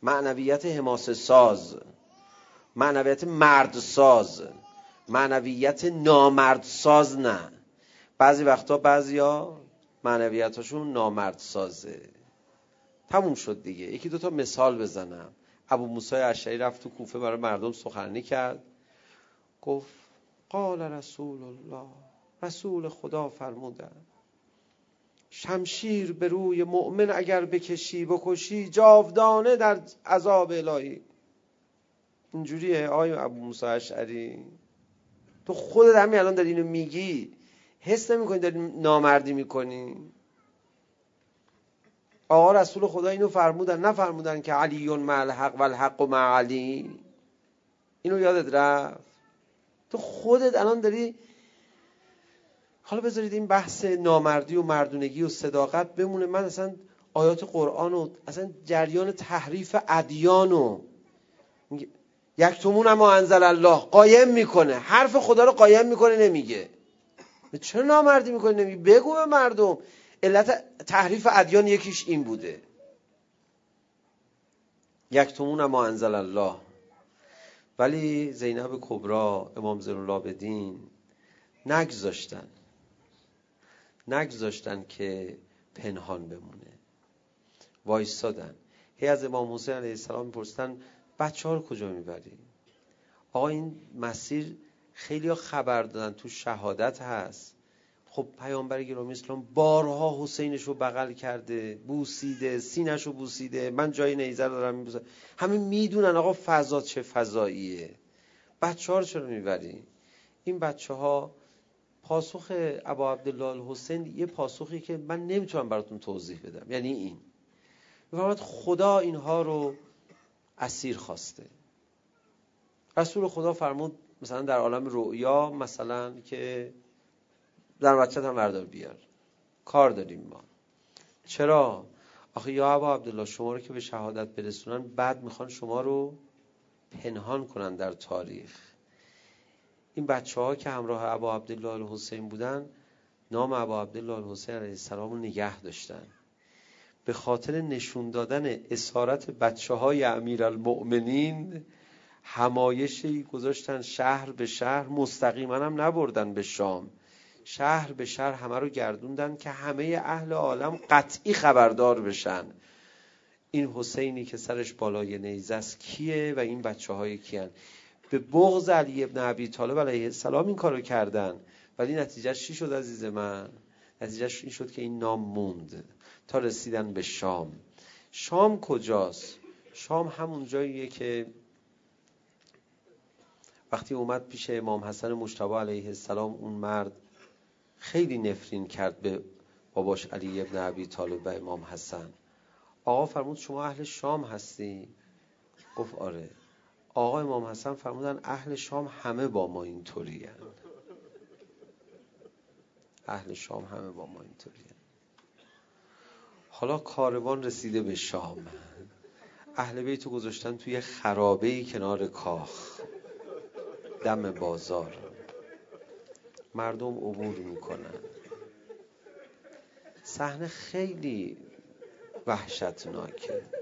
معنویت حماسه ساز، معنویت مرد ساز، معنویت نامرد ساز نه. بعضی وقتا بعضیا معنویتاشون نامرد سازه. تموم شد دیگه. یکی دوتا مثال بزنم. ابو موسی اشعری رفت تو کوفه برای مردم سخنرانی کرد، گفت قال رسول الله، رسول خدا فرمودن شمشیر به روی مؤمن اگر بکشی جاودانه در عذاب الهی. اینجوریه آقای ابو موسی اشعری؟ تو خودت همین الان داری اینو میگی، حس نمی‌کنی داری نامردی میکنی؟ آقا رسول خدا اینو فرمودن، نفرمودن که علی مع الحق و الحق مع علی؟ اینو یادت رفت؟ تو خودت الان داری. حالا بذارید این بحث نامردی و مردونگی و صداقت بمونه. من اصلا آیات قرآن و اصلا جریان تحریف ادیان و یکتمون ما انزل الله قایم میکنه، حرف خدا رو قایم میکنه نمیگه. چرا نامردی میکنه نمیگه؟ بگو به مردم. علت تحریف ادیان یکیش این بوده، یکتمون ما انزل الله. ولی زینب کبری، امام زین العابدین نگذاشتن که پنهان بمونه، وایستادن. هی از امام حسین علیه السلام میپرسیدن بچه ها رو کجا میبری؟ آقا این مسیر خیلی ها خبر دادن تو شهادت هست. خب پیامبر گرامی اسلام بارها حسینش رو بغل کرده، بوسیده، سینش رو بوسیده، من جای نیزه دارم میبوسم. همه میدونن آقا فضا چه فضاییه. بچه ها رو چرا میبری؟ این بچه ها، پاسخ ابا عبدالله الحسین یه پاسخی که من نمیتونم براتون توضیح بدم. یعنی این میفرماید خدا اینها رو اسیر خواسته. رسول خدا فرمود مثلا در عالم رؤیا مثلا که در بچت هم بردار بیار، کار داریم ما. چرا؟ آخه یا ابا عبدالله شما رو که به شهادت برسونن بعد میخوان شما رو پنهان کنن در تاریخ. این بچه ها که همراه ابا عبدالله الحسین بودن نام ابا عبدالله الحسین علیه السلام رو نگه داشتن. به خاطر نشون دادن اسارت بچه های امیرالمؤمنین همایشی گذاشتن شهر به شهر، مستقیما هم نبردن به شام، شهر به شهر همه رو گردوندن که همه اهل عالم قطعی خبردار بشن این حسینی که سرش بالای نیزه است کیه و این بچه های کیان. به بغض علی ابن ابی طالب علیه السلام این کارو کردن. ولی نتیجهش چی شد عزیز من؟ نتیجهش این شد که این نام موند تا رسیدن به شام. شام کجاست؟ شام همون جاییه که وقتی اومد پیش امام حسن مجتبی علیه السلام، اون مرد خیلی نفرین کرد به باباش علی ابن ابی طالب و امام حسن. آقا فرمود شما اهل شام هستی؟ گفت آره. آقا امام حسن فرمودن اهل شام همه با ما اینطوری هستند. اهل شام همه با ما اینطوری هستند. حالا کاروان رسیده به شام، اهل بیتو گذاشتن توی خرابه‌ای کنار کاخ دم بازار، مردم عبور میکنن. صحنه خیلی وحشتناکه.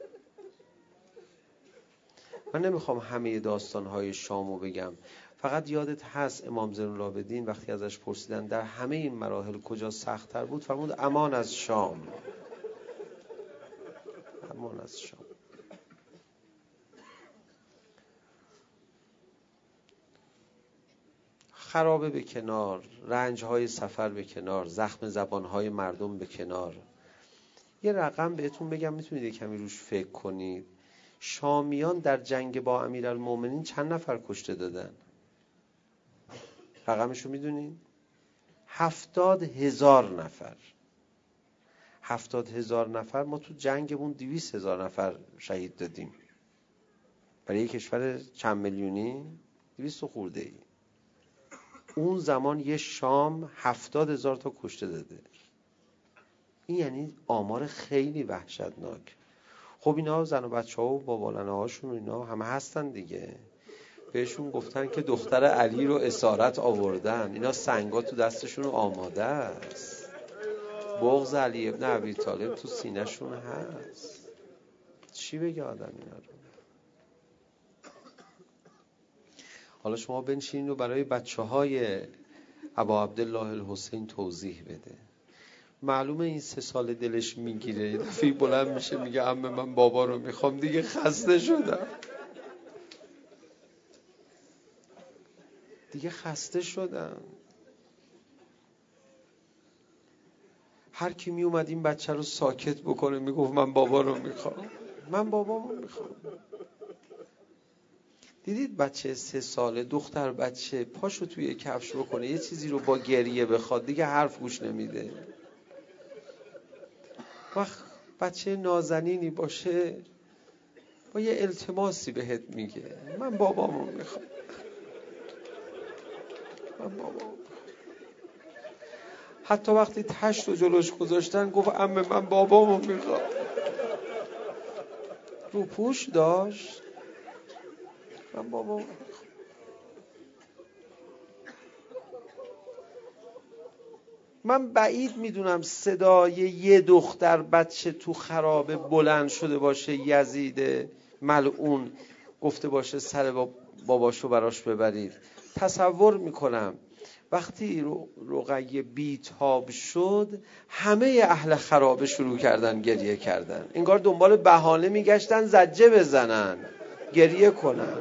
من نمیخوام همه داستانهای شامو بگم، فقط یادت هست امام زین العابدین وقتی ازش پرسیدن در همه این مراحل کجا سخت‌تر بود، فرمود امان از شام. امان از شام. خرابه به کنار، رنج‌های سفر به کنار، زخم زبان‌های مردم به کنار. یه رقم بهتون بگم میتونید کمی روش فکر کنید. شامیان در جنگ با امیرالمومنین چند نفر کشته دادن؟ رقمشو میدونید؟ 70,000 نفر. 70,000 نفر. ما تو جنگمون 200,000 نفر شهید دادیم. برای یک کشور چند میلیونی 200 خورده ای. اون زمان یه شام 70,000 تا کشته داده. این یعنی آمار خیلی وحشتناک. خب اینا زن و بچه ها و بابالنه هاشون و اینا همه هستن دیگه. بهشون گفتن که دختر علی رو اسارت آوردن، اینا سنگا تو دستشون آماده است، بغض علی ابن ابی طالب تو سینه‌شون هست. چی بگه آدم اینا رو؟ حالا شما بنشینید و برای بچه‌های ابا عبدالله الحسین توضیح بده. معلومه این 3 سال دلش میگیره، یه دفعه بلند میشه میگه عمه من بابا رو میخوام، دیگه خسته شدم، دیگه خسته شدم. هر کی می اومد این بچه رو ساکت بکنه میگفت من بابا رو میخوام، من بابامو میخوام. دیدید بچه 3 ساله، دختر بچه، پاشو توی کفش بکنه یه چیزی رو با گریه بخواد، دیگه حرف گوش نمیده. وقت بچه نازنینی باشه با یه التماسی بهت میگه من بابامو میخوام، من بابامو. حتی وقتی تشت رو جلوش گذاشتن گفت عمه من بابامو میخوام. روپوش داشت، من بابامو میخوام. من بعید میدونم صدای یه دختر بچه تو خرابه بلند شده باشه یزید ملعون گفته باشه سر باباشو براش ببرید. تصور میکنم وقتی رقیه بیتاب شد همه اهل خرابه شروع کردن گریه کردن، انگار دنبال بهانه میگشتن زجه بزنن گریه کنن.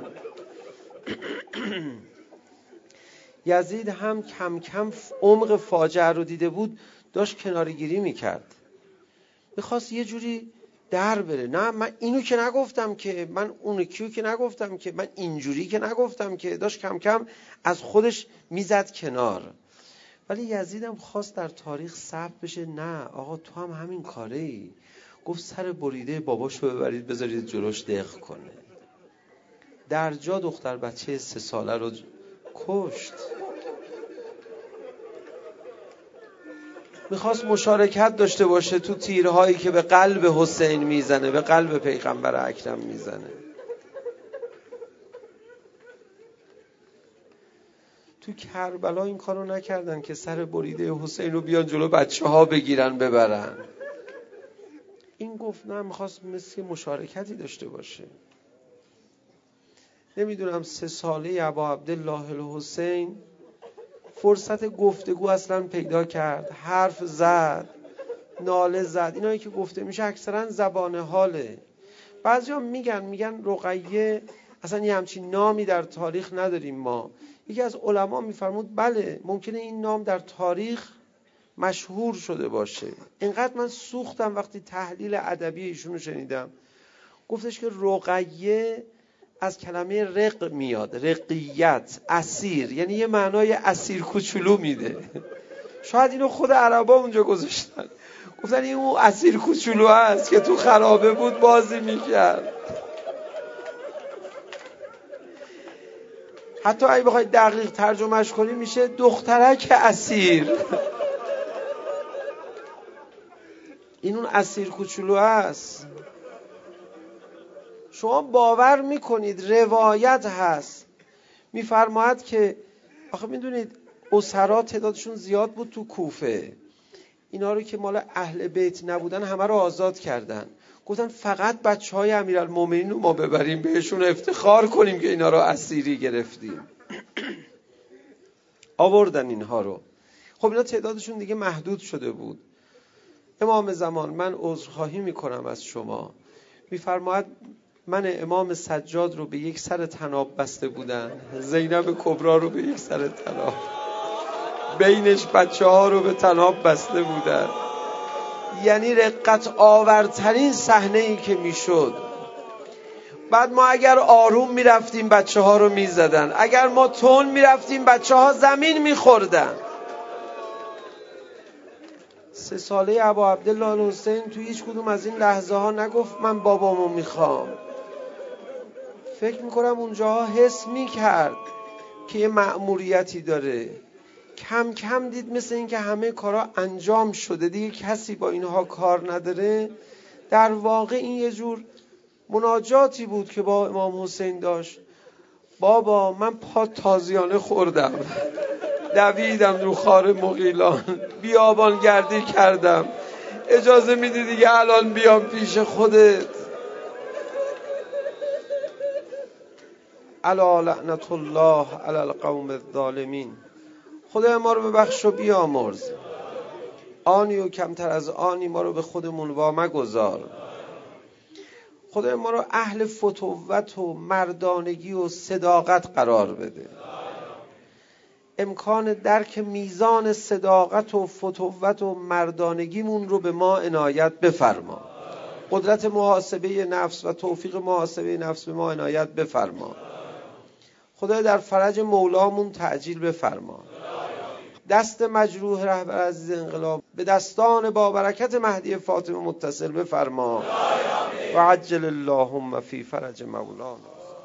یزید هم کم کم عمق فاجعه رو دیده بود، داشت کناره‌گیری میکرد، میخواست یه جوری در بره. نه من اینو که نگفتم که، من اون کیو که نگفتم که، من اینجوری که نگفتم که، داشت کم کم از خودش میزد کنار. ولی یزیدم خواست در تاریخ ثبت بشه، نه آقا تو هم همین کاره ای. گفت سر بریده باباشو ببرید بذارید جلوش دق کنه. در جا دختر بچه 3 ساله رو کشت. میخواست مشارکت داشته باشه تو تیرهایی که به قلب حسین میزنه، به قلب پیغمبر اکرم میزنه. تو کربلا این کارو نکردن که سر بریده حسین رو بیان جلو بچه ها بگیرن ببرن. این گفت نه، میخواست مثل مشارکتی داشته باشه. نمیدونم 3 ساله ابا عبدالله الحسین فرصت گفتگو اصلا پیدا کرد، حرف زد، ناله زد. اینایی که گفته میشه اکثرا زبان حاله. بعضیا میگن رقیه اصلا یه همچین نامی در تاریخ نداریم ما. یکی از علما میفرمود بله ممکنه این نام در تاریخ مشهور شده باشه. اینقدر من سوختم وقتی تحلیل ادبی ایشونو شنیدم. گفتش که رقیه از کلمه رق میاد، رقیت، اسیر، یعنی یه معنای اسیر کوچولو میده. شاید اینو خود عربا اونجا گذاشتن، گفتن این اون اسیر کوچولو هست که تو خرابه بود بازی میکرد. حتی اگه بخوای دقیق ترجمهش کنی میشه دخترک اسیر. این اون اسیر کوچولو هست. شما باور میکنید روایت هست میفرماید که آخه میدونید اسرا تعدادشون زیاد بود تو کوفه، اینا رو که مال اهل بیت نبودن همه رو آزاد کردن. گفتن فقط بچهای امیرالمومنین رو ما ببریم بهشون افتخار کنیم که اینا رو اسیری گرفتیم. آوردن اینها رو. خب اینا تعدادشون دیگه محدود شده بود. امام زمان من عذرخواهی میکنم از شما، میفرماید من امام سجاد رو به یک سر طناب بسته بودن، زینب کبرا رو به یک سر طناب، بینش بچه ها رو به طناب بسته بودن. یعنی رقت آورترین صحنه ای که میشد. بعد ما اگر آروم میرفتیم بچه ها رو میزدن، اگر ما تون میرفتیم بچه ها زمین میخوردن. 3 ساله ابا عبدالله الحسین تو هیچ کدوم از این لحظه ها نگفت من بابامو میخوام. فکر میکنم اونجاها حس میکرد که یه مأموریتی داره. کم کم دید مثل این که همه کارا انجام شده دیگه کسی با اینها کار نداره. در واقع این یه جور مناجاتی بود که با امام حسین داشت. بابا من پا تازیانه خوردم، دویدم رو خار مغیلان، بیابان گردی کردم، اجازه میدی دیگه الان بیام پیش خودت؟ الا لعنت الله علی القوم الظالمین. خدای ما رو ببخش و بیامرز، آنی و کمتر از آنی ما رو به خودمون وامگذار. خدای ما رو اهل فتوت و مردانگی و صداقت قرار بده. امکان درک میزان صداقت و فتوت و مردانگیمون رو به ما عنایت بفرما. قدرت محاسبه نفس و توفیق محاسبه نفس به ما عنایت بفرما. خدای در فرج مولامون تعجیل بفرما. دست مجروح رهبر عزیز انقلاب به دستان با برکت مهدی فاطمه متصل بفرما و عجل اللهم فی فرج مولانا.